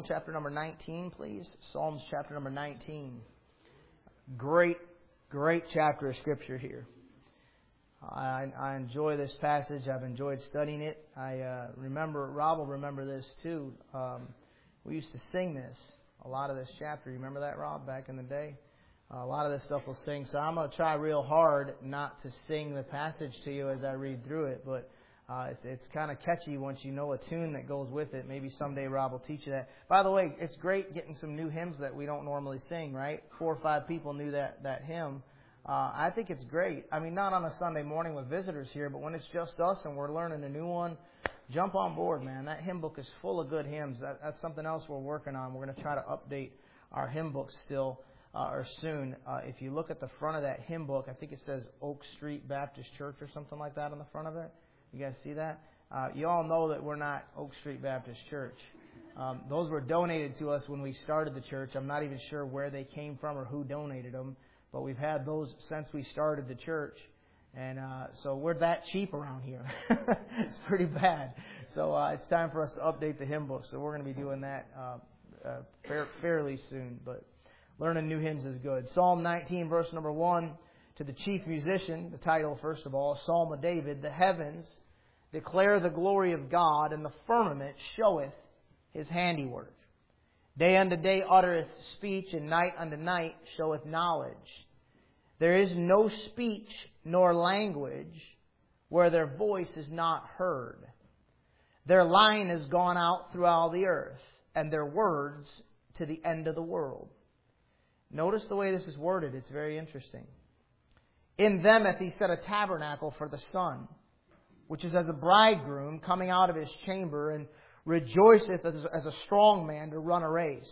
chapter number 19, please. Psalms chapter number 19. Great chapter of Scripture here. I enjoy this passage. I've enjoyed studying it. I remember, Rob will remember this too. We used to sing this, a lot of this chapter. You remember that, Rob, back in the day? A lot of this stuff we'll sing. So I'm going to try real hard not to sing the passage to you as I read through it. But it's kind of catchy once you know a tune that goes with it. Maybe someday Rob will teach you that. By the way, it's great getting some new hymns that we don't normally sing, right? 4 or 5 people knew that hymn. I think it's great. I mean, not on a Sunday morning with visitors here, but when it's just us and we're learning a new one, jump on board, man. That hymn book is full of good hymns. That's something else we're working on. We're going to try to update our hymn book still or soon. If you look at the front of that hymn book, I think it says Oak Street Baptist Church or something like that on the front of it. You guys see that? You all know that we're not Oak Street Baptist Church. Those were donated to us when we started the church. I'm not even sure where they came from or who donated them. But we've had those since we started the church. And so we're that cheap around here. It's pretty bad. So it's time for us to update the hymn book. So we're going to be doing that fairly soon. But learning new hymns is good. Psalm 19, verse number 1, to the chief musician, the title, first of all, Psalm of David. The heavens declare the glory of God, and the firmament showeth His handiwork. Day unto day uttereth speech, and night unto night showeth knowledge. There is no speech nor language where their voice is not heard. Their line has gone out through all the earth, and their words to the end of the world. Notice the way this is worded. It's very interesting. In them hath He set a tabernacle for the sun, which is as a bridegroom coming out of his chamber, and rejoiceth as a strong man to run a race.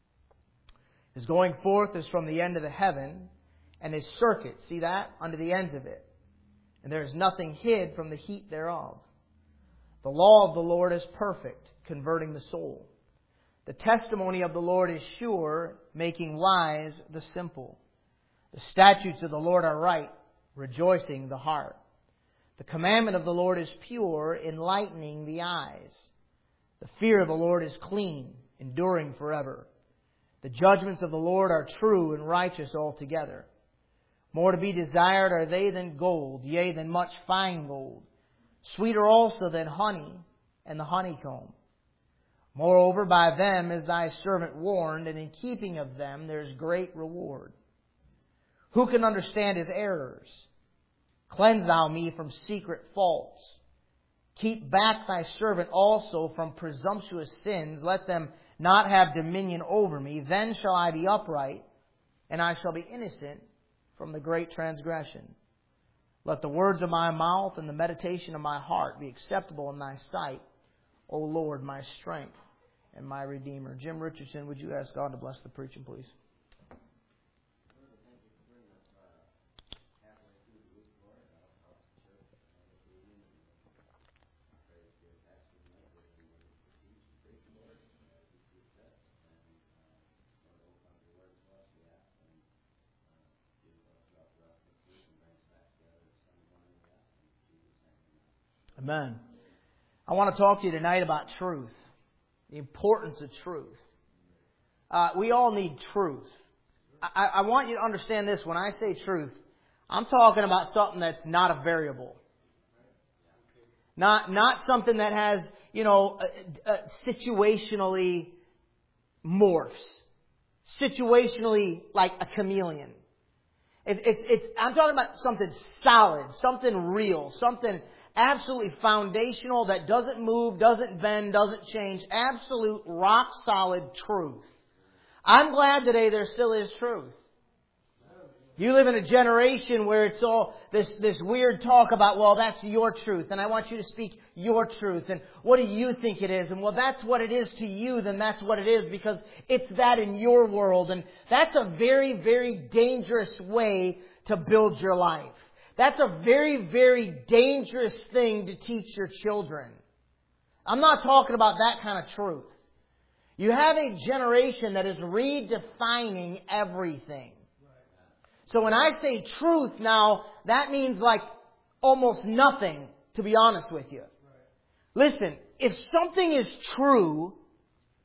His going forth is from the end of the heaven, and His circuit, see that, unto the ends of it. And there is nothing hid from the heat thereof. The law of the Lord is perfect, converting the soul. The testimony of the Lord is sure, making wise the simple. The statutes of the Lord are right, rejoicing the heart. The commandment of the Lord is pure, enlightening the eyes. The fear of the Lord is clean, enduring forever. The judgments of the Lord are true and righteous altogether. More to be desired are they than gold, yea, than much fine gold. Sweeter also than honey and the honeycomb. Moreover, by them is thy servant warned, and in keeping of them there is great reward. Who can understand his errors? Cleanse thou me from secret faults. Keep back thy servant also from presumptuous sins. Let them not have dominion over me. Then shall I be upright, and I shall be innocent from the great transgression. Let the words of my mouth and the meditation of my heart be acceptable in thy sight, O Lord, my strength and my Redeemer. Jim Richardson, would you ask God to bless the preaching, please? Amen. I want to talk to you tonight about truth. The importance of truth. We all need truth. I want you to understand this. When I say truth, I'm talking about something that's not a variable. Not something that has, situationally morphs. Situationally like a chameleon. I'm talking about something solid, something real, something absolutely foundational that doesn't move, doesn't bend, doesn't change. Absolute rock solid truth. I'm glad today there still is truth. You live in a generation where it's all this weird talk about, well, that's your truth, and I want you to speak your truth, and what do you think it is? And well, that's what it is to you, then that's what it is, because it's that in your world. And that's a very, very dangerous way to build your life. That's a very, very dangerous thing to teach your children. I'm not talking about that kind of truth. You have a generation that is redefining everything. So when I say truth now, that means like almost nothing, to be honest with you. Listen, if something is true,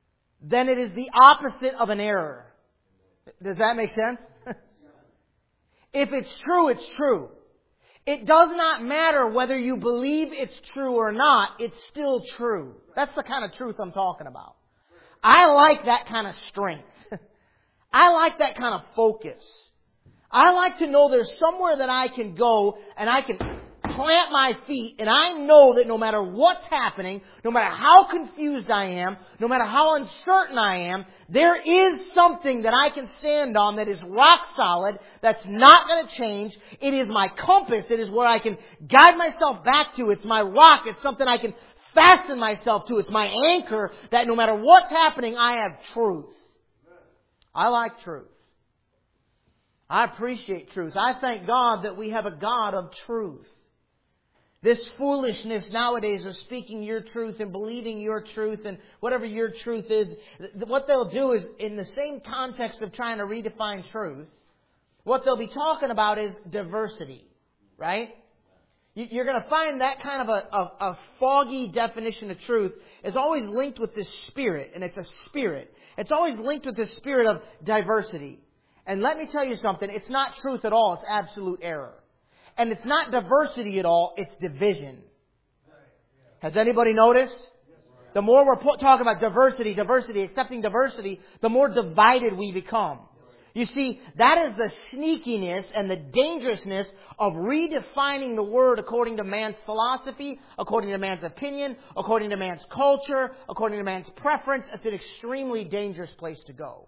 then it is the opposite of an error. Does that make sense? If it's true, it's true. It does not matter whether you believe it's true or not, it's still true. That's the kind of truth I'm talking about. I like that kind of strength. I like that kind of focus. I like to know there's somewhere that I can go and I can plant my feet, and I know that no matter what's happening, no matter how confused I am, no matter how uncertain I am, there is something that I can stand on that is rock solid, that's not going to change. It is my compass. It is where I can guide myself back to. It's my rock. It's something I can fasten myself to. It's my anchor that no matter what's happening, I have truth. I like truth. I appreciate truth. I thank God that we have a God of truth. This foolishness nowadays of speaking your truth and believing your truth and whatever your truth is, what they'll do is, in the same context of trying to redefine truth, what they'll be talking about is diversity, right? You're going to find that kind of a foggy definition of truth is always linked with this spirit, and it's a spirit. It's always linked with this spirit of diversity. And let me tell you something, it's not truth at all, it's absolute error. And it's not diversity at all, it's division. Has anybody noticed? The more we're talking about diversity, accepting diversity, the more divided we become. You see, that is the sneakiness and the dangerousness of redefining the Word according to man's philosophy, according to man's opinion, according to man's culture, according to man's preference. It's an extremely dangerous place to go.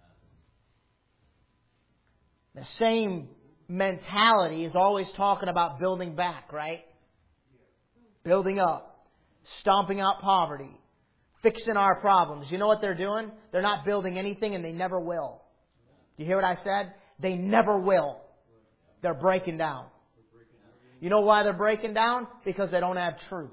The same mentality is always talking about building back, right? Building up. Stomping out poverty. Fixing our problems. You know what they're doing? They're not building anything, and they never will. You hear what I said? They never will. They're breaking down. You know why they're breaking down? Because they don't have truth.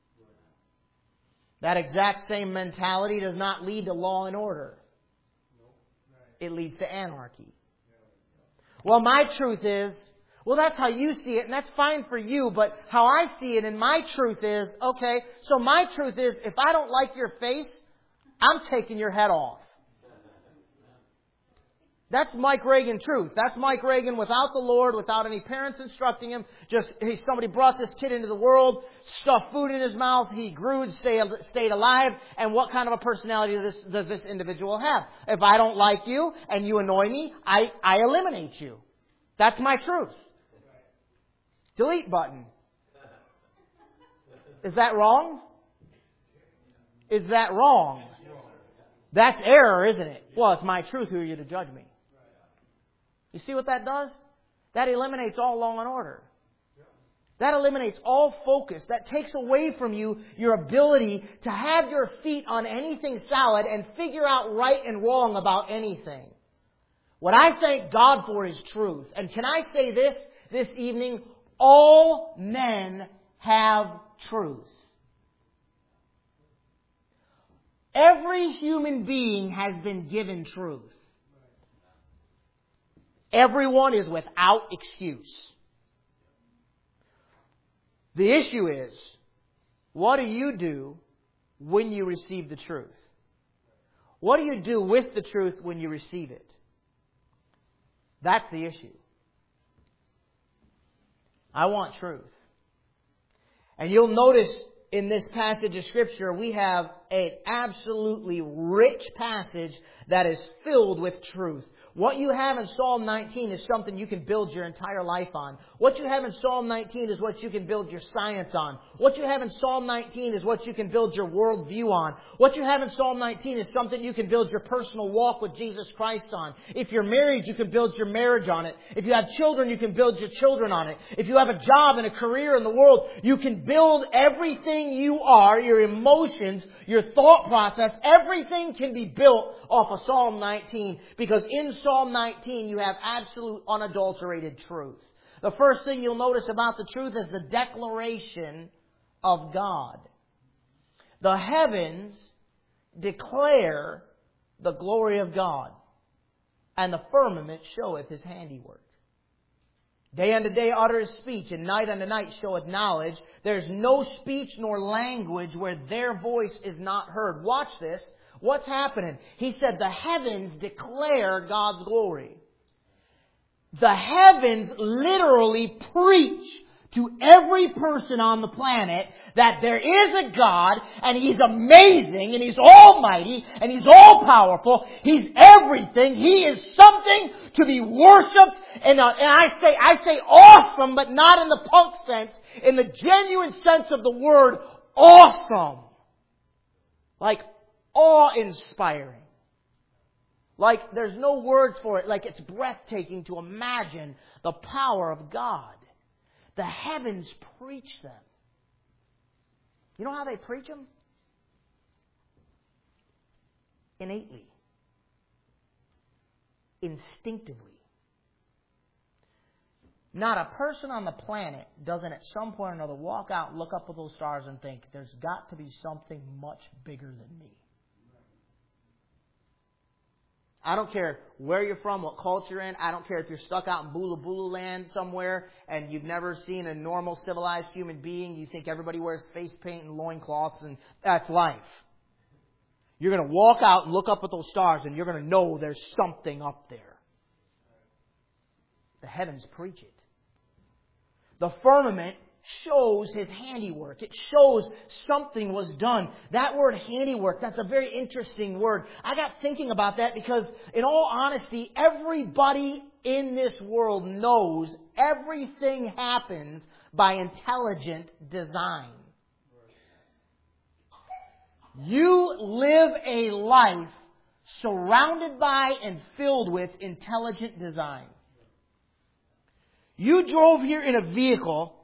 That exact same mentality does not lead to law and order. It leads to anarchy. Well, my truth is, well, that's how you see it, and that's fine for you, but how I see it and my truth is, okay, so my truth is, if I don't like your face, I'm taking your head off. That's Mike Reagan truth. That's Mike Reagan without the Lord, without any parents instructing him. Just, somebody brought this kid into the world, stuffed food in his mouth, he grew and stayed alive, and what kind of a personality does this individual have? If I don't like you and you annoy me, I eliminate you. That's my truth. Delete button. Is that wrong? Is that wrong? That's error, isn't it? Well, it's my truth. Who are you to judge me? You see what that does? That eliminates all law and order. That eliminates all focus. That takes away from you your ability to have your feet on anything solid and figure out right and wrong about anything. What I thank God for is truth. And can I say this evening? All men have truth. Every human being has been given truth. Everyone is without excuse. The issue is, what do you do when you receive the truth? What do you do with the truth when you receive it? That's the issue. I want truth. And you'll notice in this passage of Scripture, we have an absolutely rich passage that is filled with truth. What you have in Psalm 19 is something you can build your entire life on. What you have in Psalm 19 is what you can build your science on. What you have in Psalm 19 is what you can build your worldview on. What you have in Psalm 19 is something you can build your personal walk with Jesus Christ on. If you're married, you can build your marriage on it. If you have children, you can build your children on it. If you have a job and a career in the world, you can build everything you are, your emotions, your thought process, everything can be built off of Psalm 19, because in Psalm 19 you have absolute unadulterated truth. The first thing you'll notice about the truth is the declaration of God. The heavens declare the glory of God, and the firmament showeth His handiwork. Day unto day uttereth speech, and night unto night showeth knowledge. There is no speech nor language where their voice is not heard. Watch this. What's happening? He said the heavens declare God's glory. The heavens literally preach to every person on the planet that there is a God and He's amazing and He's almighty and He's all powerful. He's everything. He is something to be worshipped. And I say awesome, but not in the punk sense, in the genuine sense of the word awesome. Like awe-inspiring. Like there's no words for it. Like it's breathtaking to imagine the power of God. The heavens preach them. You know how they preach them? Innately. Instinctively. Not a person on the planet doesn't at some point or another walk out, look up at those stars and think, there's got to be something much bigger than me. I don't care where you're from, what culture you're in. I don't care if you're stuck out in Bula Bula land somewhere and you've never seen a normal civilized human being. You think everybody wears face paint and loincloths and that's life. You're going to walk out and look up at those stars and you're going to know there's something up there. The heavens preach it. The firmament shows His handiwork. It shows something was done. That word handiwork, that's a very interesting word. I got thinking about that because, in all honesty, everybody in this world knows everything happens by intelligent design. You live a life surrounded by and filled with intelligent design. You drove here in a vehicle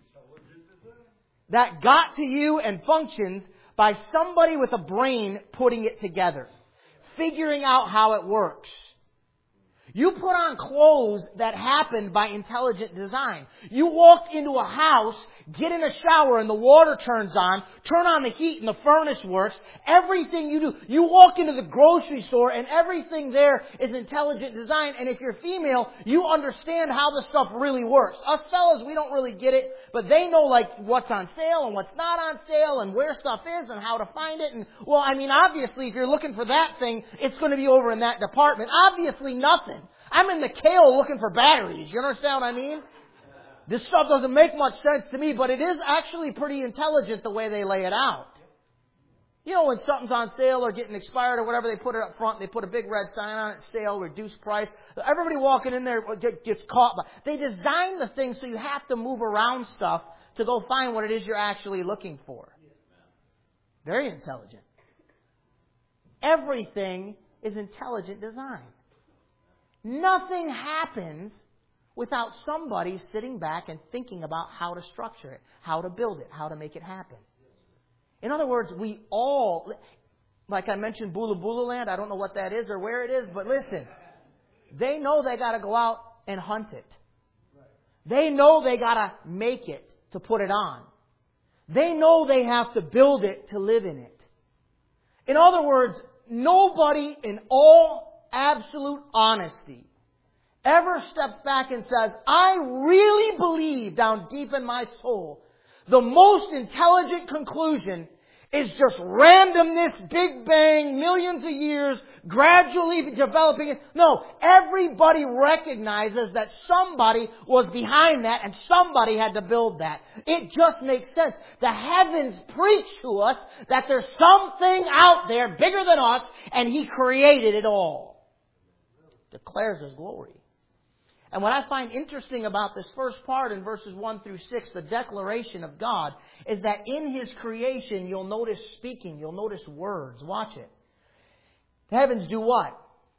that got to you and functions by somebody with a brain putting it together, figuring out how it works. You put on clothes that happened by intelligent design. You walk into a house, get in a shower and the water turns on, turn on the heat and the furnace works. Everything you do. You walk into the grocery store and everything there is intelligent design. And if you're female, you understand how the stuff really works. Us fellas, we don't really get it, but they know like what's on sale and what's not on sale and where stuff is and how to find it. And well, I mean, obviously if you're looking for that thing, it's going to be over in that department. Obviously nothing. I'm in the Kale looking for batteries. You understand what I mean? This stuff doesn't make much sense to me, but it is actually pretty intelligent the way they lay it out. You know, when something's on sale or getting expired or whatever, they put it up front, they put a big red sign on it, sale, reduced price. Everybody walking in there gets caught by. They design the thing so you have to move around stuff to go find what it is you're actually looking for. Very intelligent. Everything is intelligent design. Nothing happens without somebody sitting back and thinking about how to structure it, how to build it, how to make it happen. In other words, we all, like I mentioned Bula Bula land, I don't know what that is or where it is, but listen, they know they got to go out and hunt it. They know they got to make it to put it on. They know they have to build it to live in it. In other words, nobody in all absolute honesty ever steps back and says, I really believe down deep in my soul, the most intelligent conclusion is just randomness, Big Bang, millions of years, gradually developing. No, everybody recognizes that somebody was behind that and somebody had to build that. It just makes sense. The heavens preach to us that there's something out there bigger than us and He created it all. Declares His glory. And what I find interesting about this first part in verses 1 through 6, the declaration of God, is that in His creation you'll notice speaking, you'll notice words. Watch it. The heavens do what?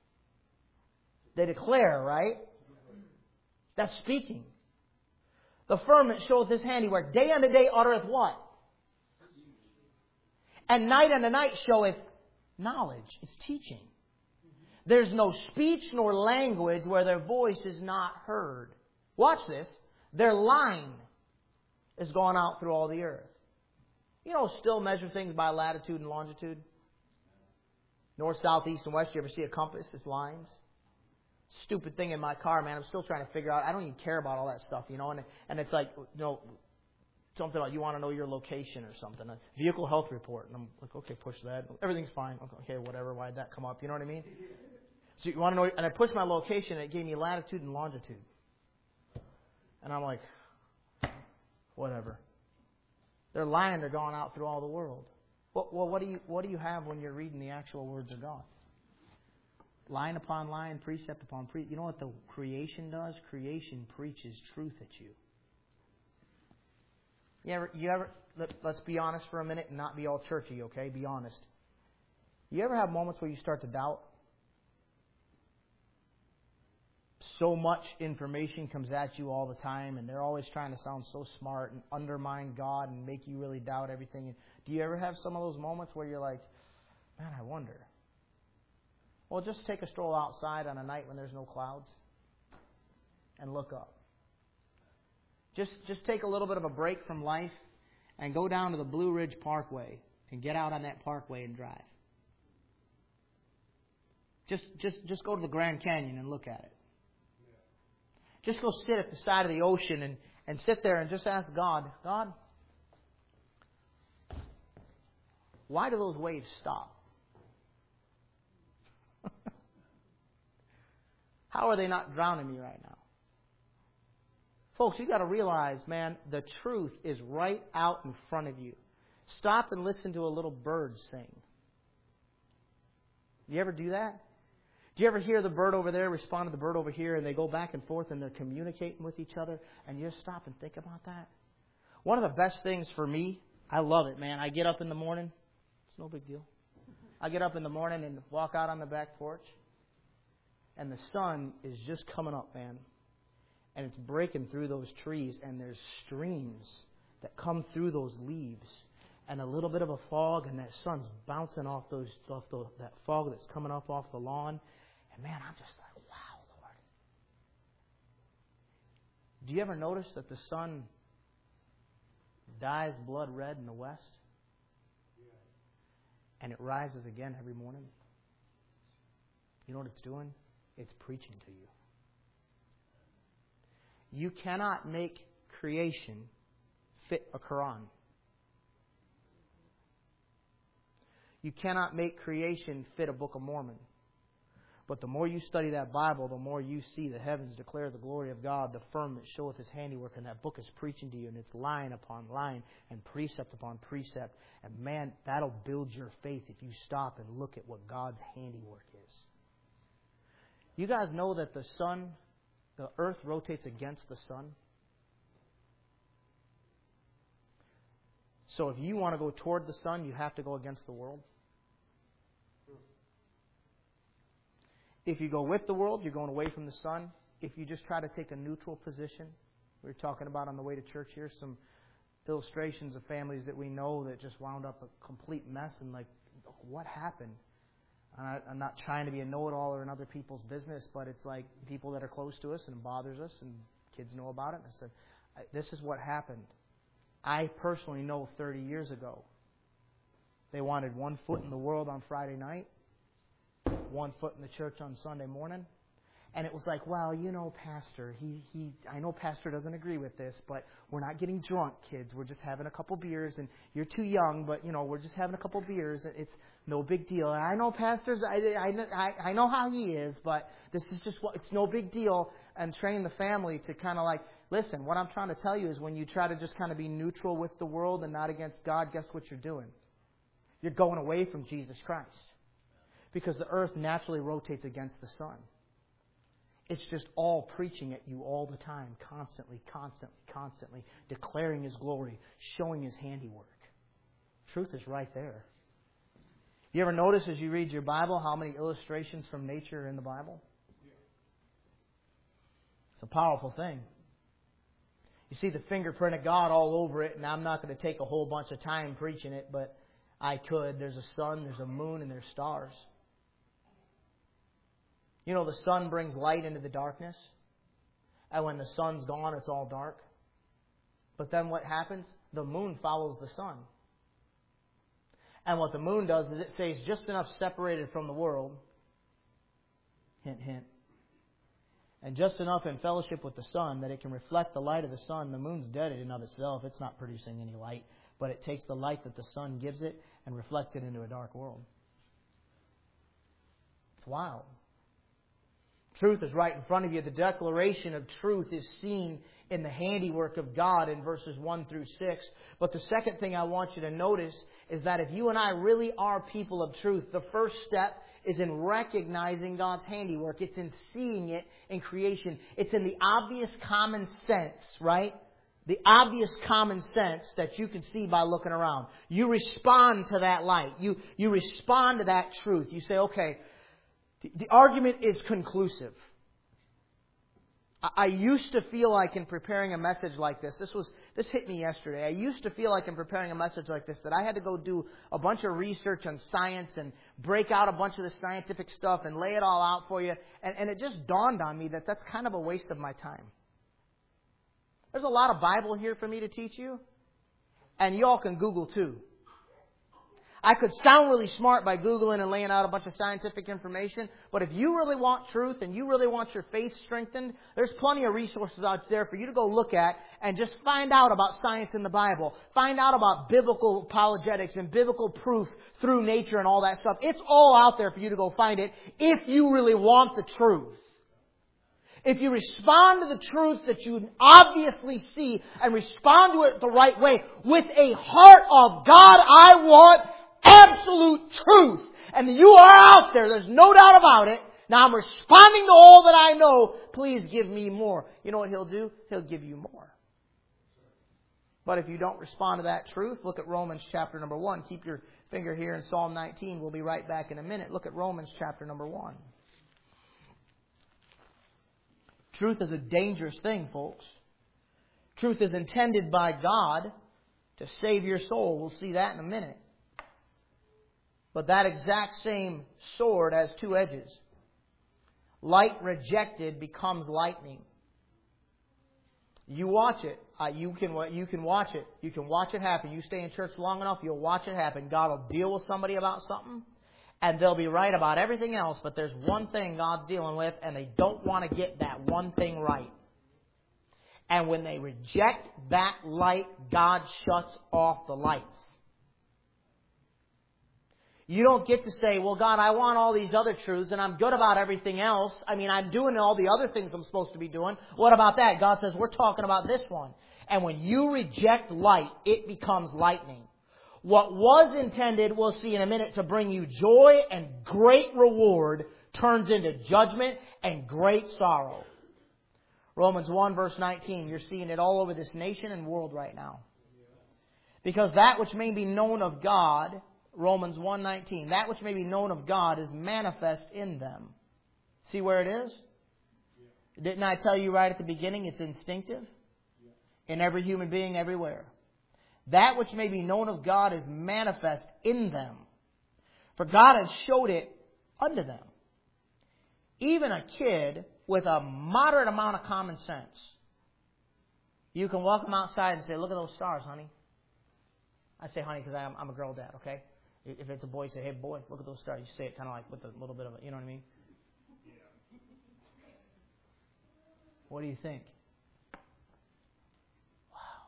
They declare, right? That's speaking. The firmament showeth His handiwork. Day unto day uttereth what? And night unto night showeth knowledge. It's teaching. There's no speech nor language where their voice is not heard. Watch this. Their line is gone out through all the earth. You know, still measure things by latitude and longitude. North, south, east, and west. You ever see a compass? It's lines. Stupid thing in my car, man. I'm still trying to figure out. I don't even care about all that stuff, you know. And it's like, you know, something like you want to know your location or something, a vehicle health report. And I'm like, okay, push that. Everything's fine. Okay, whatever. Why'd that come up? You know what I mean? So you want to know, and I pushed my location, and it gave me latitude and longitude. And I'm like, whatever. They're lying. They're going out through all the world. Well, what do you have when you're reading the actual words of God? Line upon line, precept upon precept. You know what the creation does? Creation preaches truth at you. Let's be honest for a minute and not be all churchy, okay? Be honest. You ever have moments where you start to doubt? So much information comes at you all the time, and they're always trying to sound so smart and undermine God and make you really doubt everything. And do you ever have some of those moments where you're like, man, I wonder? Well, just take a stroll outside on a night when there's no clouds and look up. Just take a little bit of a break from life and go down to the Blue Ridge Parkway and get out on that parkway and drive. Just go to the Grand Canyon and look at it. Just go sit at the side of the ocean and sit there and just ask God, why do those waves stop? How are they not drowning me right now? Folks, you got to realize, man, the truth is right out in front of you. Stop and listen to a little bird sing. You ever do that? Do you ever hear the bird over there respond to the bird over here, and they go back and forth and they're communicating with each other, and you just stop and think about that? One of the best things for me, I love it, man. I get up in the morning. It's no big deal. I get up in the morning and walk out on the back porch, and the sun is just coming up, man. And it's breaking through those trees, and there's streams that come through those leaves, and a little bit of a fog, and that sun's bouncing off that fog that's coming up off the lawn. And man, I'm just like, wow, Lord. Do you ever notice that the sun dyes blood red in the west? And it rises again every morning? You know what it's doing? It's preaching to you. You cannot make creation fit a Quran. You cannot make creation fit a Book of Mormon. But the more you study that Bible, the more you see the heavens declare the glory of God, the firmament showeth His handiwork, and that book is preaching to you, and it's line upon line and precept upon precept. And man, that'll build your faith if you stop and look at what God's handiwork is. You guys know that the earth rotates against the sun? So if you want to go toward the sun, you have to go against the world. If you go with the world, you're going away from the sun. If you just try to take a neutral position, we were talking about on the way to church here some illustrations of families that we know that just wound up a complete mess, and like, what happened? And I'm not trying to be a know-it-all or in other people's business, but it's like people that are close to us and it bothers us, and kids know about it. And I said, this is what happened. I personally know 30 years ago, they wanted 1 foot in the world on Friday night, 1 foot in the church on Sunday morning. And it was like, well, you know, Pastor, I know Pastor doesn't agree with this, but we're not getting drunk, kids. We're just having a couple beers, and you're too young, but, you know, we're just having a couple beers. It's no big deal. And I know Pastor's, I know how he is, but this is just it's no big deal. And train the family to kind of like, listen, what I'm trying to tell you is when you try to just kind of be neutral with the world and not against God, guess what you're doing? You're going away from Jesus Christ. Because the earth naturally rotates against the sun. It's just all preaching at you all the time, constantly, declaring His glory, showing His handiwork. Truth is right there. You ever notice as you read your Bible how many illustrations from nature are in the Bible? It's a powerful thing. You see the fingerprint of God all over it, and I'm not going to take a whole bunch of time preaching it, but I could. There's a sun, there's a moon, and there's stars. You know, the sun brings light into the darkness. And when the sun's gone, it's all dark. But then what happens? The moon follows the sun. And what the moon does is it stays just enough separated from the world. Hint, hint. And just enough in fellowship with the sun that it can reflect the light of the sun. The moon's dead in and of itself. It's not producing any light. But it takes the light that the sun gives it and reflects it into a dark world. It's wild. Truth is right in front of you. The declaration of truth is seen in the handiwork of God in verses 1 through 6. But the second thing I want you to notice is that if you and I really are people of truth, the first step is in recognizing God's handiwork. It's in seeing it in creation. It's in the obvious common sense, right? The obvious common sense that you can see by looking around. You respond to that light. You respond to that truth. You say, okay, the argument is conclusive. I used to feel like in preparing a message like this hit me yesterday. I used to feel like in preparing a message like this that I had to go do a bunch of research on science and break out a bunch of the scientific stuff and lay it all out for you. And it just dawned on me that that's kind of a waste of my time. There's a lot of Bible here for me to teach you. And y'all can Google too. I could sound really smart by Googling and laying out a bunch of scientific information, but if you really want truth and you really want your faith strengthened, there's plenty of resources out there for you to go look at and just find out about science in the Bible. Find out about biblical apologetics and biblical proof through nature and all that stuff. It's all out there for you to go find it if you really want the truth. If you respond to the truth that you obviously see and respond to it the right way with a heart of God, I want absolute truth. And you are out there. There's no doubt about it. Now I'm responding to all that I know. Please give me more. You know what He'll do? He'll give you more. But if you don't respond to that truth, look at Romans chapter number 1. Keep your finger here in Psalm 19. We'll be right back in a minute. Look at Romans chapter number 1. Truth is a dangerous thing, folks. Truth is intended by God to save your soul. We'll see that in a minute. But that exact same sword has two edges. Light rejected becomes lightning. You watch it. You can watch it. You can watch it happen. You stay in church long enough, you'll watch it happen. God will deal with somebody about something, and they'll be right about everything else, but there's one thing God's dealing with, and they don't want to get that one thing right. And when they reject that light, God shuts off the lights. You don't get to say, well, God, I want all these other truths and I'm good about everything else. I mean, I'm doing all the other things I'm supposed to be doing. What about that? God says, we're talking about this one. And when you reject light, it becomes lightning. What was intended, we'll see in a minute, to bring you joy and great reward turns into judgment and great sorrow. Romans 1 verse 19, you're seeing it all over this nation and world right now. Because that which may be known of God, Romans 1:19, that which may be known of God is manifest in them. See where it is? Didn't I tell you right at the beginning it's instinctive? In every human being everywhere. That which may be known of God is manifest in them. For God has showed it unto them. Even a kid with a moderate amount of common sense. You can walk them outside and say, look at those stars, honey. I say honey because I'm a girl dad, okay? If it's a boy, say, hey, boy, look at those stars. You say it kind of like with a little bit of it, you know what I mean? Yeah. What do you think? Wow.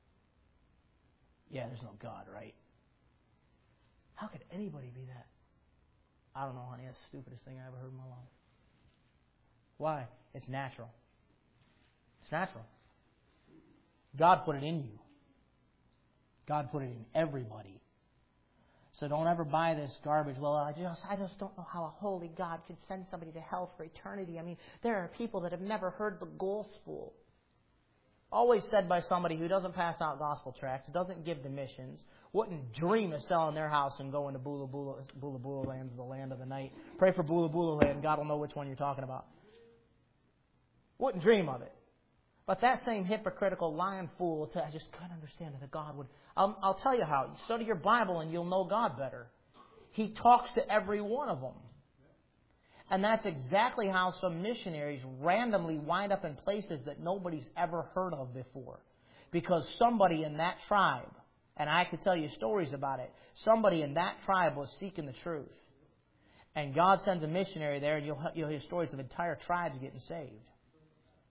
Yeah, there's no God, right? How could anybody be that? I don't know, honey. That's the stupidest thing I ever heard in my life. Why? It's natural. It's natural. God put it in you. God put it in everybody. So don't ever buy this garbage. Well, I just don't know how a holy God could send somebody to hell for eternity. I mean, there are people that have never heard the gospel. Always said by somebody who doesn't pass out gospel tracts, doesn't give to missions, wouldn't dream of selling their house and going to Bula Bula land, the land of the night. Pray for Bula Bula land. God will know which one you're talking about. Wouldn't dream of it. But that same hypocritical lying fool, I just couldn't understand that God would. I'll tell you how. You study your Bible and you'll know God better. He talks to every one of them. And that's exactly how some missionaries randomly wind up in places that nobody's ever heard of before. Because somebody in that tribe, and I could tell you stories about it, somebody in that tribe was seeking the truth. And God sends a missionary there and you'll hear stories of entire tribes getting saved.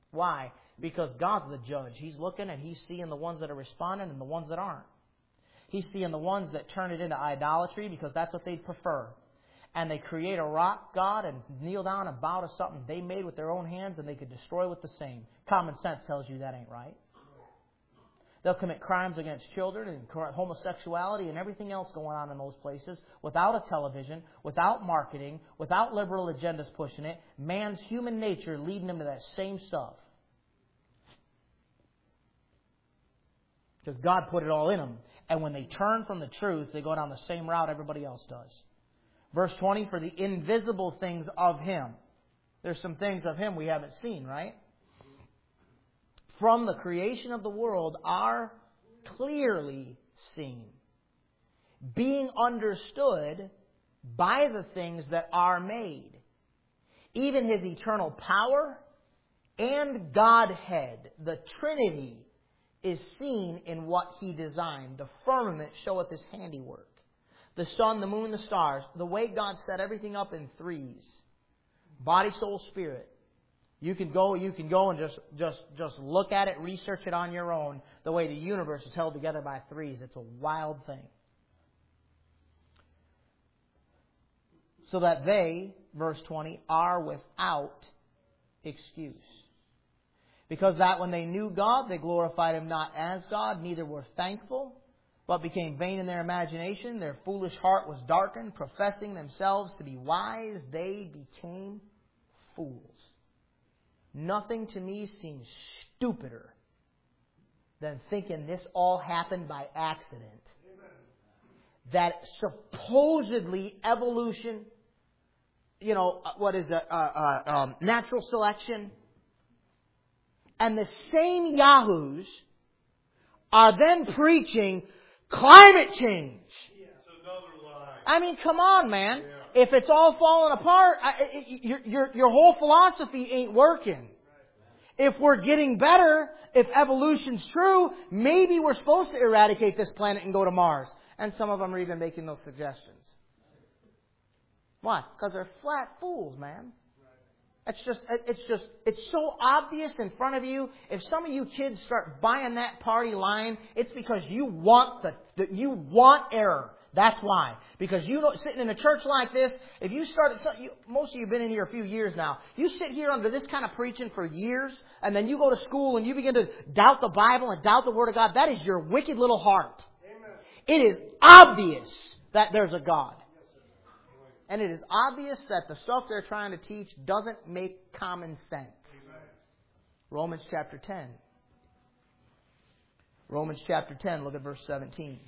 Why? Because God's the judge. He's looking and He's seeing the ones that are responding and the ones that aren't. He's seeing the ones that turn it into idolatry because that's what they'd prefer. And they create a rock god and kneel down and bow to something they made with their own hands and they could destroy with the same. Common sense tells you that ain't right. They'll commit crimes against children and homosexuality and everything else going on in those places without a television, without marketing, without liberal agendas pushing it. Man's human nature leading them to that same stuff. Because God put it all in them. And when they turn from the truth, they go down the same route everybody else does. Verse 20, for the invisible things of Him. There's some things of Him we haven't seen, right? From the creation of the world are clearly seen, being understood by the things that are made. Even His eternal power and Godhead, the Trinity, is seen in what He designed. The firmament showeth His handiwork. The sun, the moon, the stars. The way God set everything up in threes. Body, soul, spirit. You can go and just look at it, research it on your own. The way the universe is held together by threes. It's a wild thing. So that they, verse 20, are without excuse. Because that when they knew God, they glorified Him not as God, neither were thankful, but became vain in their imagination. Their foolish heart was darkened, professing themselves to be wise, they became fools. Nothing to me seems stupider than thinking this all happened by accident. That supposedly evolution, natural selection, and the same yahoos are then preaching climate change. I mean, come on, man. Yeah. If it's all falling apart, your whole philosophy ain't working. If we're getting better, if evolution's true, maybe we're supposed to eradicate this planet and go to Mars. And some of them are even making those suggestions. Why? Because they're flat fools, man. It's so obvious in front of you. If some of you kids start buying that party line, it's because you want you want error. That's why. Because sitting in a church like this, if you started, most of you have been in here a few years now. You sit here under this kind of preaching for years, and then you go to school and you begin to doubt the Bible and doubt the Word of God. That is your wicked little heart. Amen. It is obvious that there's a God. And it is obvious that the stuff they're trying to teach doesn't make common sense. Amen. Romans chapter 10. Romans chapter 10, look at verse 17.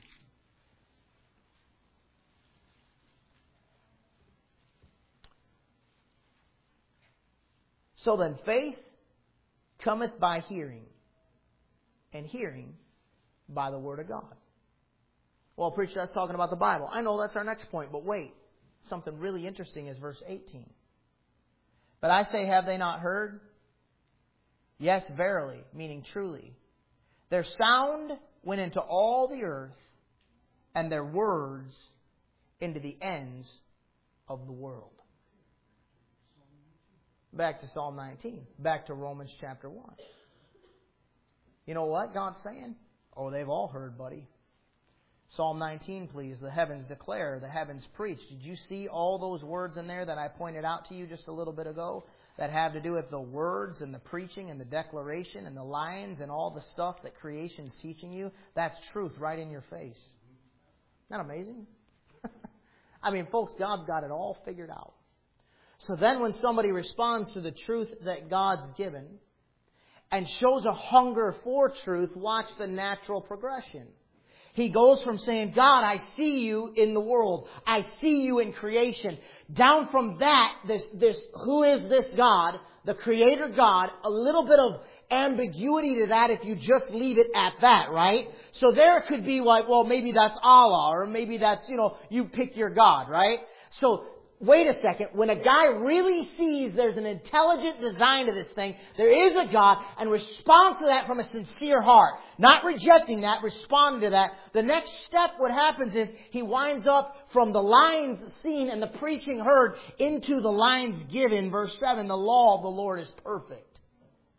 So then faith cometh by hearing, and hearing by the Word of God. Well, preacher, that's talking about the Bible. I know that's our next point, but wait. Something really interesting is verse 18. But I say, have they not heard? Yes, verily, meaning truly. Their sound went into all the earth, and their words into the ends of the world. Back to Psalm 19. Back to Romans chapter 1. You know what God's saying? Oh, they've all heard, buddy. Psalm 19, please. The heavens declare, the heavens preach. Did you see all those words in there that I pointed out to you just a little bit ago that have to do with the words and the preaching and the declaration and the lines and all the stuff that creation's teaching you? That's truth right in your face. Isn't that amazing? I mean, folks, God's got it all figured out. So then when somebody responds to the truth that God's given and shows a hunger for truth, watch the natural progression. He goes from saying, God, I see you in the world. I see you in creation. Down from that, this who is this God? The Creator God. A little bit of ambiguity to that if you just leave it at that, right? So there could be like, well, maybe that's Allah, or maybe that's, you pick your God, right? So wait a second. When a guy really sees there's an intelligent design to this thing, there is a God, and responds to that from a sincere heart. Not rejecting that, responding to that. The next step, what happens is he winds up from the lines seen and the preaching heard into the lines given. Verse 7, the law of the Lord is perfect.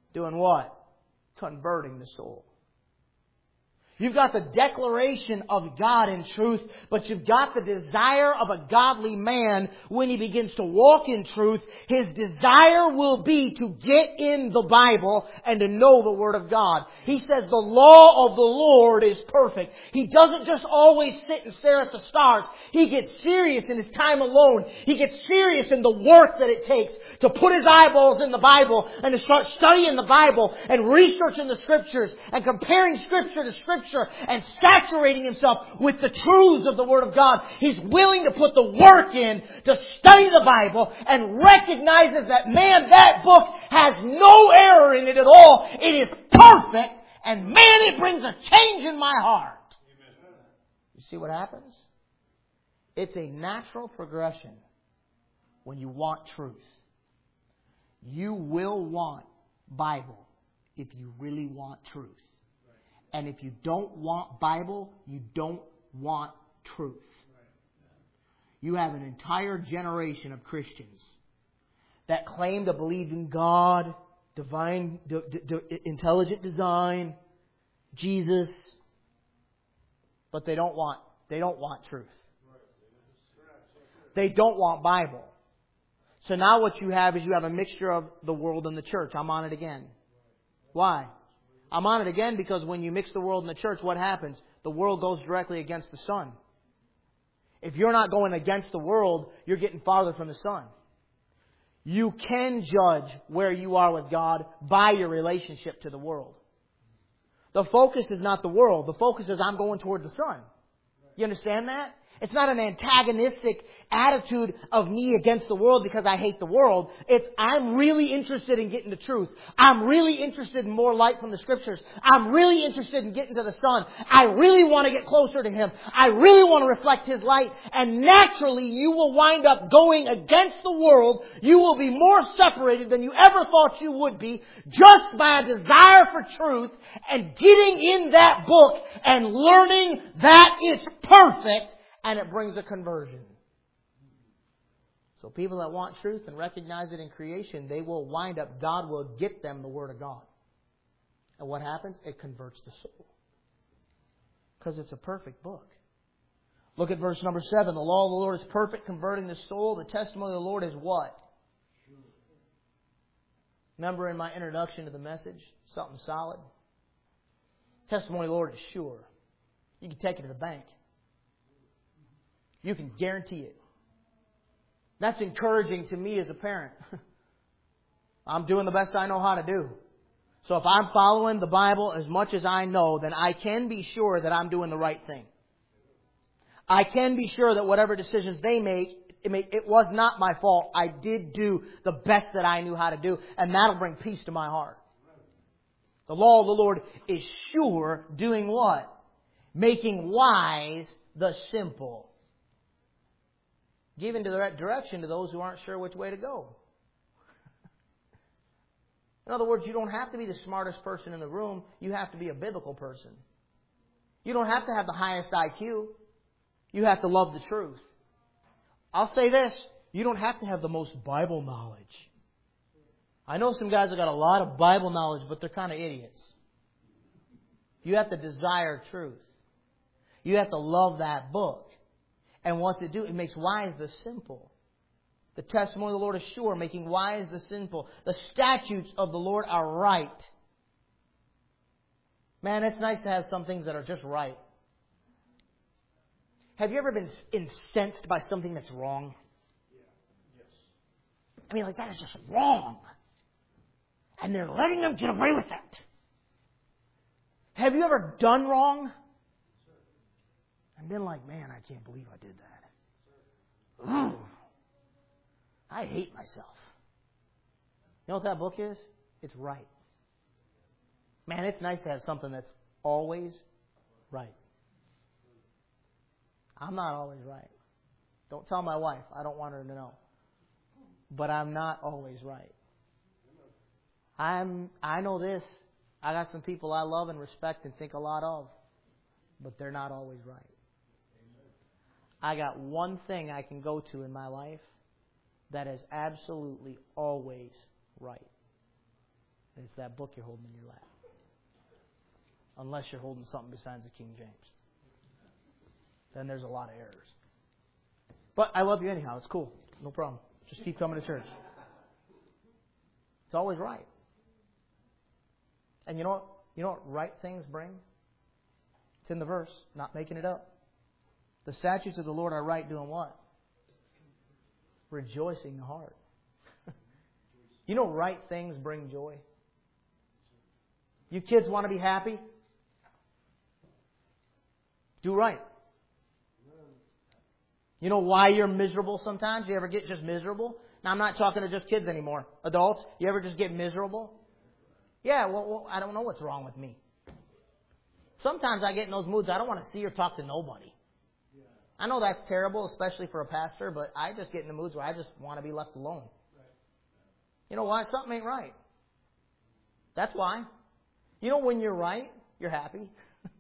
Doing what? Converting the soul. You've got the declaration of God in truth, but you've got the desire of a godly man when he begins to walk in truth. His desire will be to get in the Bible and to know the Word of God. He says the law of the Lord is perfect. He doesn't just always sit and stare at the stars. He gets serious in his time alone. He gets serious in the work that it takes to put his eyeballs in the Bible and to start studying the Bible and researching the Scriptures and comparing Scripture to Scripture and saturating himself with the truths of the Word of God. He's willing to put the work in to study the Bible and recognizes that, man, that book has no error in it at all. It is perfect, and man, it brings a change in my heart. You see what happens? It's a natural progression when you want truth. You will want Bible if you really want truth. And if you don't want Bible, you don't want truth. You have an entire generation of Christians that claim to believe in God, divine, intelligent design, Jesus, but they don't want truth. They don't want Bible. So now what you have is you have a mixture of the world and the church. I'm on it again. Why? I'm on it again because when you mix the world and the church, what happens? The world goes directly against the sun. If you're not going against the world, you're getting farther from the sun. You can judge where you are with God by your relationship to the world. The focus is not the world. The focus is I'm going toward the sun. You understand that? It's not an antagonistic attitude of me against the world because I hate the world. It's I'm really interested in getting the truth. I'm really interested in more light from the Scriptures. I'm really interested in getting to the sun. I really want to get closer to Him. I really want to reflect His light. And naturally, you will wind up going against the world. You will be more separated than you ever thought you would be just by a desire for truth and getting in that book and learning that it's perfect. And it brings a conversion. So people that want truth and recognize it in creation, they will wind up, God will get them the Word of God. And what happens? It converts the soul. Because it's a perfect book. Look at verse number 7. The law of the Lord is perfect, converting the soul. The testimony of the Lord is what? Remember in my introduction to the message, something solid? Testimony of the Lord is sure. You can take it to the bank. You can guarantee it. That's encouraging to me as a parent. I'm doing the best I know how to do. So if I'm following the Bible as much as I know, then I can be sure that I'm doing the right thing. I can be sure that whatever decisions they make, it was not my fault. I did do the best that I knew how to do, and that'll bring peace to my heart. The law of the Lord is sure, doing what? Making wise the simple. Giving direction to those who aren't sure which way to go. In other words, you don't have to be the smartest person in the room. You have to be a biblical person. You don't have to have the highest IQ. You have to love the truth. I'll say this. You don't have to have the most Bible knowledge. I know some guys that got a lot of Bible knowledge, but they're kind of idiots. You have to desire truth. You have to love that book. And what's it do? It makes wise the simple. The testimony of the Lord is sure, making wise the simple. The statutes of the Lord are right. Man, it's nice to have some things that are just right. Have you ever been incensed by something that's wrong? I mean, like, that is just wrong. And they're letting them get away with it. Have you ever done wrong? And been like, man, I can't believe I did that. Ooh, I hate myself. You know what that book is? It's right. Man, it's nice to have something that's always right. I'm not always right. Don't tell my wife. I don't want her to know. But I'm not always right. I know this. I got some people I love and respect and think a lot of. But they're not always right. I got one thing I can go to in my life that is absolutely always right. It's that book you're holding in your lap. Unless you're holding something besides the King James. Then there's a lot of errors. But I love you anyhow. It's cool. No problem. Just keep coming to church. It's always right. And you know what right things bring? It's in the verse, not making it up. The statutes of the Lord are right, doing what? Rejoicing the heart. You know right things bring joy? You kids want to be happy? Do right. You know why you're miserable sometimes? You ever get just miserable? Now, I'm not talking to just kids anymore. Adults, you ever just get miserable? Yeah, well, I don't know what's wrong with me. Sometimes I get in those moods, I don't want to see or talk to nobody. I know that's terrible, especially for a pastor, but I just get in the moods where I just want to be left alone. You know why? Something ain't right. That's why. You know when you're right, you're happy.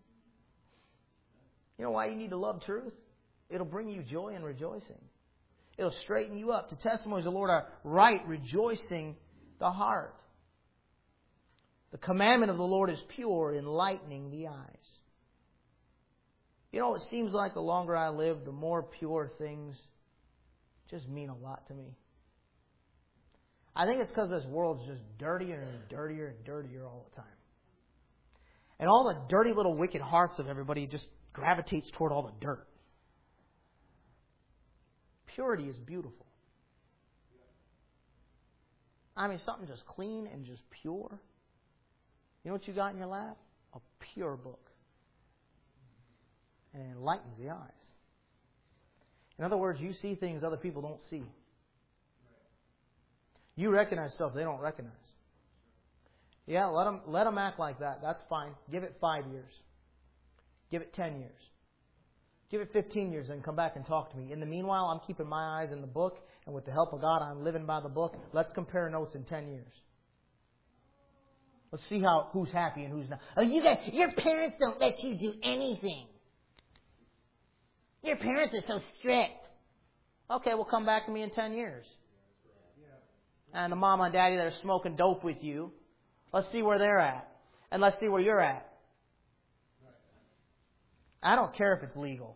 You know why you need to love truth? It'll bring you joy and rejoicing. It'll straighten you up. The testimonies of the Lord are right, rejoicing the heart. The commandment of the Lord is pure, enlightening the eyes. You know, it seems like the longer I live, the more pure things just mean a lot to me. I think it's because this world's just dirtier and dirtier and dirtier all the time. And all the dirty little wicked hearts of everybody just gravitates toward all the dirt. Purity is beautiful. I mean, something just clean and just pure. You know what you got in your lap? A pure book. And it enlightens the eyes. In other words, you see things other people don't see. You recognize stuff they don't recognize. Yeah, let them act like that. That's fine. Give it 5 years. Give it 10 years. Give it 15 years and come back and talk to me. In the meanwhile, I'm keeping my eyes in the book, and with the help of God, I'm living by the book. Let's compare notes in 10 years. Let's see who's happy and who's not. Oh, your parents don't let you do anything. Your parents are so strict. Okay, well, come back to me in 10 years. And the mama and daddy that are smoking dope with you, let's see where they're at. And let's see where you're at. I don't care if it's legal.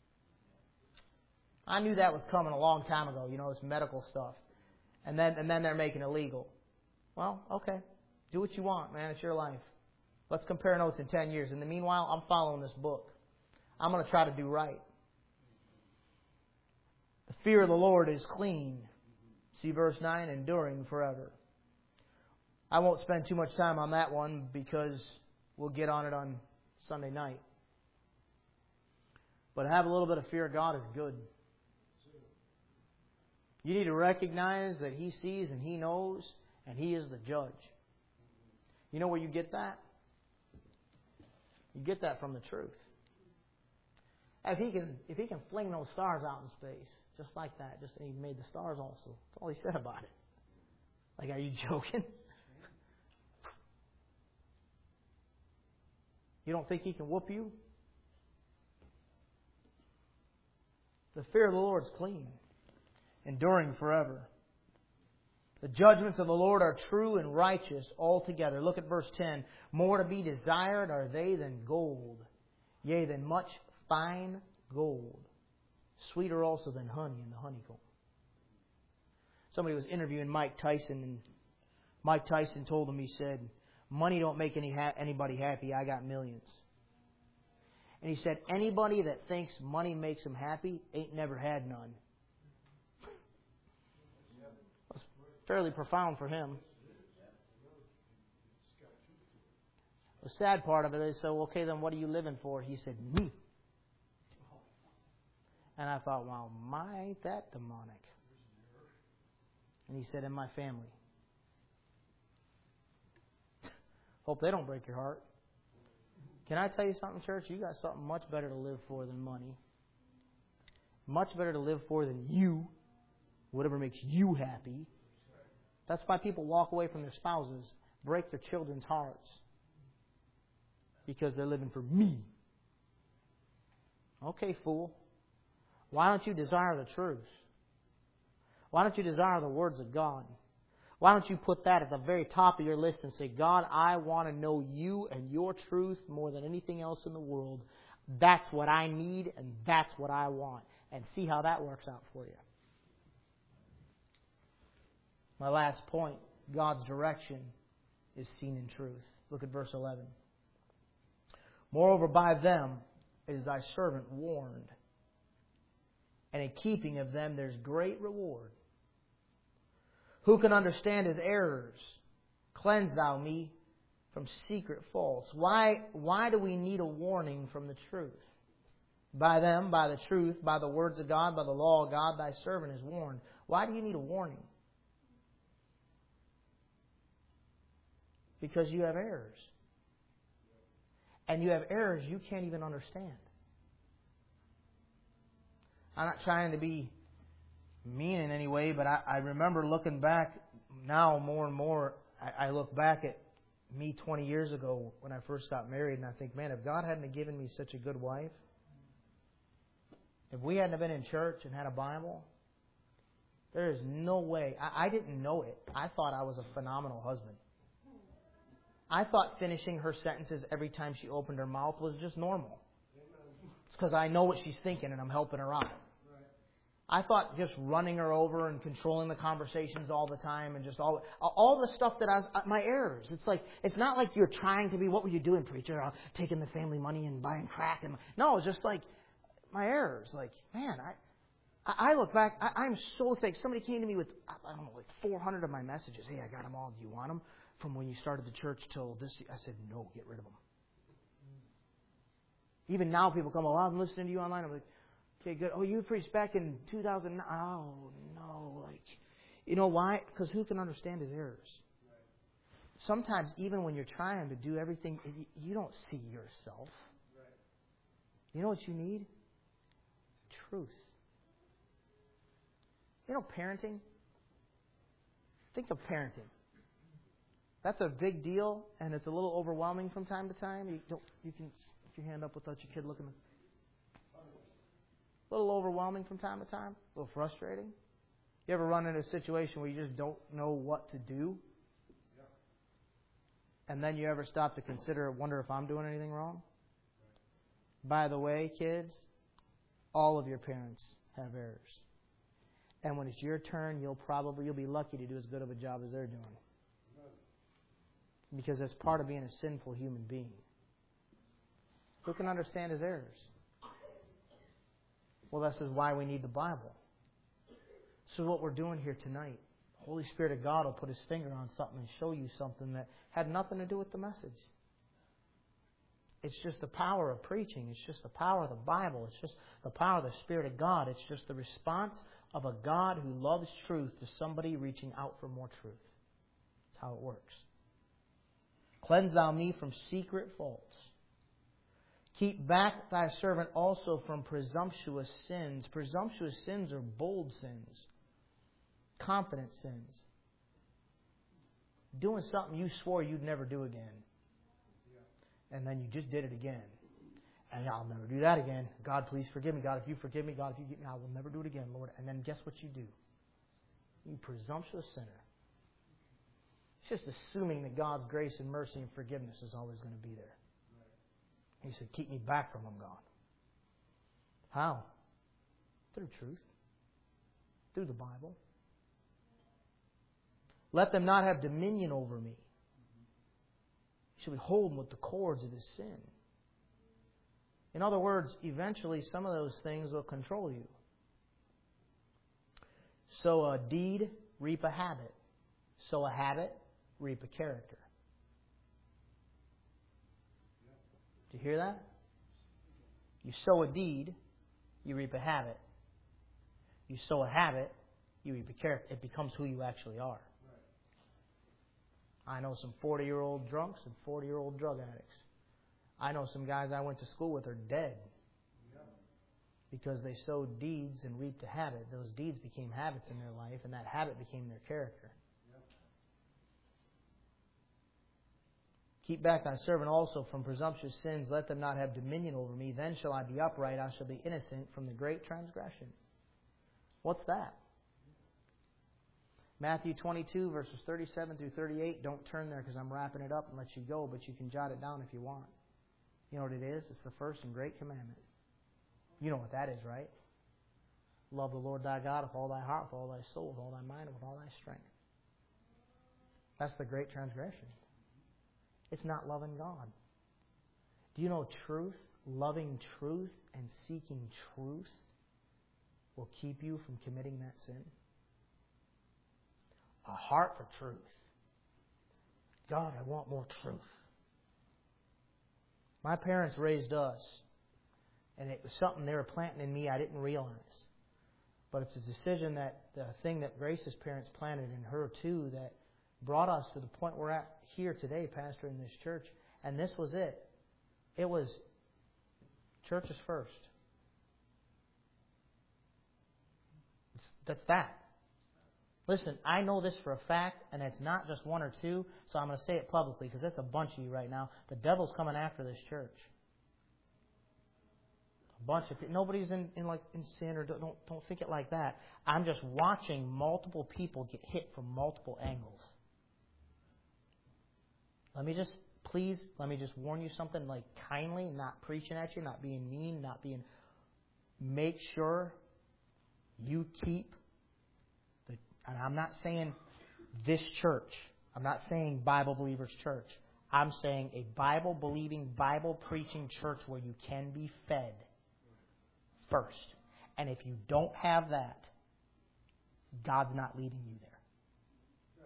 I knew that was coming a long time ago, this medical stuff. And then they're making it legal. Well, okay. Do what you want, man. It's your life. Let's compare notes in 10 years. In the meanwhile, I'm following this book. I'm going to try to do right. The fear of the Lord is clean. See verse 9, enduring forever. I won't spend too much time on that one because we'll get on it on Sunday night. But have a little bit of fear of God is good. You need to recognize that He sees and He knows and He is the judge. You know where you get that? You get that from the truth. If He can fling those stars out in space, just like that, and He made the stars also. That's all He said about it. Like, are you joking? You don't think He can whoop you? The fear of the Lord is clean, enduring forever. The judgments of the Lord are true and righteous altogether. Look at verse 10. More to be desired are they than gold, yea, than much fine gold. Sweeter also than honey in the honeycomb. Somebody was interviewing Mike Tyson, and Mike Tyson told him, he said, money don't make anybody happy. I got millions. And he said, anybody that thinks money makes them happy ain't never had none. That's fairly profound for him. The sad part of it is, so, okay, then what are you living for? He said, me. And I thought, wow, ain't that demonic? And he said, and my family. Hope they don't break your heart. Can I tell you something, church? You got something much better to live for than money. Much better to live for than you. Whatever makes you happy. That's why people walk away from their spouses, break their children's hearts. Because they're living for me. Okay, fool. Why don't you desire the truth? Why don't you desire the words of God? Why don't you put that at the very top of your list and say, God, I want to know you and your truth more than anything else in the world. That's what I need and that's what I want. And see how that works out for you. My last point, God's direction is seen in truth. Look at verse 11. Moreover, by them is thy servant warned, and in keeping of them there's great reward. Who can understand his errors? Cleanse thou me from secret faults. Why do we need a warning from the truth? By them, by the truth, by the words of God, by the law of God, thy servant is warned. Why do you need a warning? Because you have errors. And you have errors you can't even understand. I'm not trying to be mean in any way, but I remember looking back now more and more. I look back at me 20 years ago when I first got married, and I think, man, if God hadn't given me such a good wife, if we hadn't been in church and had a Bible, there is no way. I didn't know it. I thought I was a phenomenal husband. I thought finishing her sentences every time she opened her mouth was just normal. It's because I know what she's thinking and I'm helping her out. I thought just running her over and controlling the conversations all the time and just all the stuff that my errors. It's not like you're trying to be, what were you doing, preacher? Taking the family money and buying crack. No, it's just like my errors. Like, man, I look back, I'm so thankful. Somebody came to me with, I don't know, like 400 of my messages. Hey, I got them all. Do you want them? From when you started the church till this. I said, no, get rid of them. Even now people come, I'm listening to you online. I'm like, okay, good. Oh, you preached back in 2009. Oh, no. You know why? Because who can understand his errors? Sometimes even when you're trying to do everything, you don't see yourself. You know what you need? Truth. You know parenting? Think of parenting. That's a big deal, and it's a little overwhelming from time to time. You can put your hand up without your kid looking. A little overwhelming from time to time. A little frustrating. You ever run into a situation where you just don't know what to do? And then you ever stop to consider, wonder if I'm doing anything wrong? By the way, kids, all of your parents have errors. And when it's your turn, you'll be lucky to do as good of a job as they're doing. Because that's part of being a sinful human being. Who can understand his errors? Well, this is why we need the Bible. So what we're doing here tonight, the Holy Spirit of God will put His finger on something and show you something that had nothing to do with the message. It's just the power of preaching. It's just the power of the Bible. It's just the power of the Spirit of God. It's just the response of a God who loves truth to somebody reaching out for more truth. That's how it works. Cleanse thou me from secret faults. Keep back thy servant also from presumptuous sins. Presumptuous sins are bold sins. Confident sins. Doing something you swore you'd never do again. And then you just did it again. And I'll never do that again. God, please forgive me. God, if you forgive me. God, if you get me, I will never do it again, Lord. And then guess what you do? You presumptuous sinner. It's just assuming that God's grace and mercy and forgiveness is always going to be there. He said, keep me back from them, God. How? Through truth. Through the Bible. Let them not have dominion over me. He should hold them with the cords of his sin. In other words, eventually some of those things will control you. Sow a deed, reap a habit. Sow a habit, reap a character. Do you hear that? You sow a deed, you reap a habit. You sow a habit, you reap a character. It becomes who you actually are. I know some 40-year-old drunks and 40-year-old drug addicts. I know some guys I went to school with are dead because they sowed deeds and reaped a habit. Those deeds became habits in their life, and that habit became their character. Keep back thy servant also from presumptuous sins. Let them not have dominion over me. Then shall I be upright. I shall be innocent from the great transgression. What's that? Matthew 22, verses 37 through 38. Don't turn there because I'm wrapping it up and let you go, but you can jot it down if you want. You know what it is? It's the first and great commandment. You know what that is, right? Love the Lord thy God with all thy heart, with all thy soul, with all thy mind, and with all thy strength. That's the great transgression. It's not loving God. Do you know truth, loving truth, and seeking truth will keep you from committing that sin? A heart for truth. God, I want more truth. My parents raised us, and it was something they were planting in me I didn't realize. But it's a decision that the thing that Grace's parents planted in her too that brought us to the point we're at here today, pastoring this church. And this was it. It was churches first. That's that. Listen, I know this for a fact, and it's not just one or two, so I'm going to say it publicly because it's a bunch of you right now. The devil's coming after this church. A bunch of people. Nobody's in sin or don't think it like that. I'm just watching multiple people get hit from multiple angles. Let me just warn you something kindly, not preaching at you, not being mean, make sure you keep and I'm not saying this church. I'm not saying Bible Believers Church. I'm saying a Bible-believing, Bible-preaching church where you can be fed first. And if you don't have that, God's not leading you there.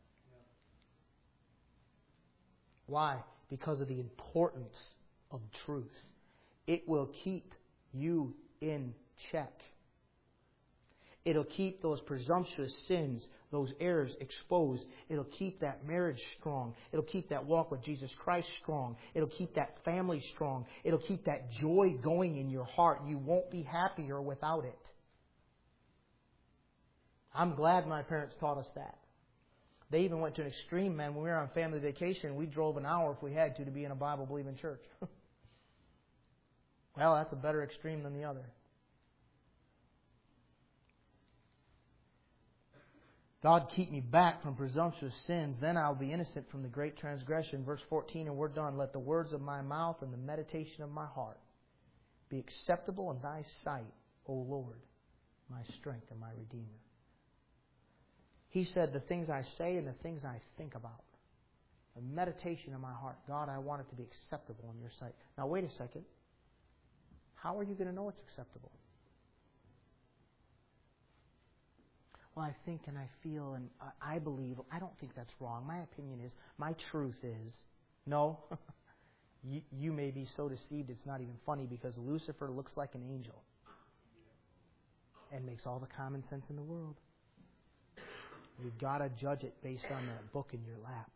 Why? Because of the importance of truth. It will keep you in check. It'll keep those presumptuous sins, those errors exposed. It'll keep that marriage strong. It'll keep that walk with Jesus Christ strong. It'll keep that family strong. It'll keep that joy going in your heart. You won't be happier without it. I'm glad my parents taught us that. They even went to an extreme, man. When we were on family vacation, we drove an hour if we had to be in a Bible-believing church. Well, that's a better extreme than the other. God, keep me back from presumptuous sins, then I'll be innocent from the great transgression. Verse 14, and we're done. Let the words of my mouth and the meditation of my heart be acceptable in thy sight, O Lord, my strength and my Redeemer. He said, the things I say and the things I think about, the meditation of my heart, God, I want it to be acceptable in your sight. Now, wait a second. How are you going to know it's acceptable? Well, I think and I feel and I believe. I don't think that's wrong. My opinion is, my truth is, no. you may be so deceived it's not even funny because Lucifer looks like an angel and makes all the common sense in the world. You've got to judge it based on that book in your lap.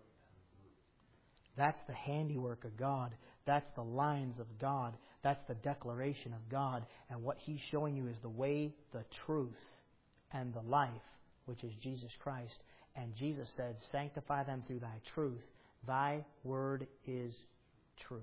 That's the handiwork of God. That's the lines of God. That's the declaration of God. And what He's showing you is the way, the truth, and the life, which is Jesus Christ. And Jesus said, sanctify them through thy truth. Thy word is truth.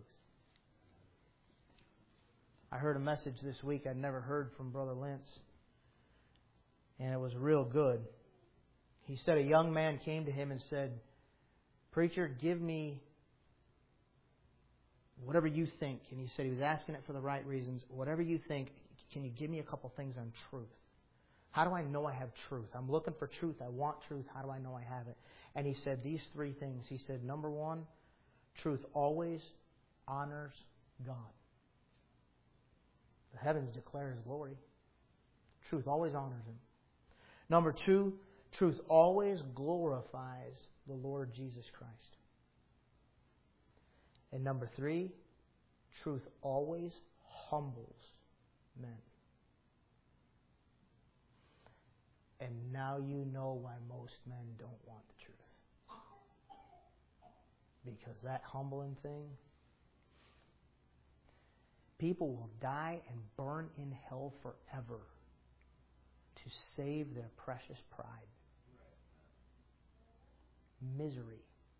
I heard a message this week I'd never heard from Brother Lentz. And it was real good. He said a young man came to him and said, Preacher, give me whatever you think. And he said he was asking it for the right reasons. Whatever you think, can you give me a couple things on truth? How do I know I have truth? I'm looking for truth. I want truth. How do I know I have it? And he said these three things. He said, number one, truth always honors God. The heavens declare His glory. Truth always honors Him. Number two, truth always glorifies the Lord Jesus Christ. And number three, truth always humbles men. And now you know why most men don't want the truth. Because that humbling thing, people will die and burn in hell forever to save their precious pride. Misery.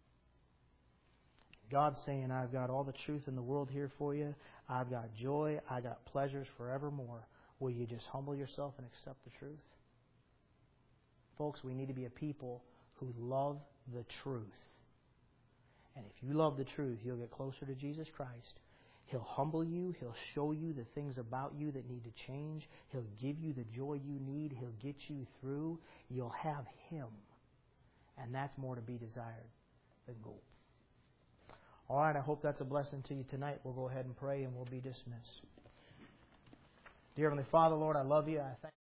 God's saying, I've got all the truth in the world here for you. I've got joy. I've got pleasures forevermore. Will you just humble yourself and accept the truth? Folks, we need to be a people who love the truth. And if you love the truth, you'll get closer to Jesus Christ. He'll humble you. He'll show you the things about you that need to change. He'll give you the joy you need. He'll get you through. You'll have Him. And that's more to be desired than gold. All right, I hope that's a blessing to you tonight. We'll go ahead and pray and we'll be dismissed. Dear Heavenly Father, Lord, I love you. I thank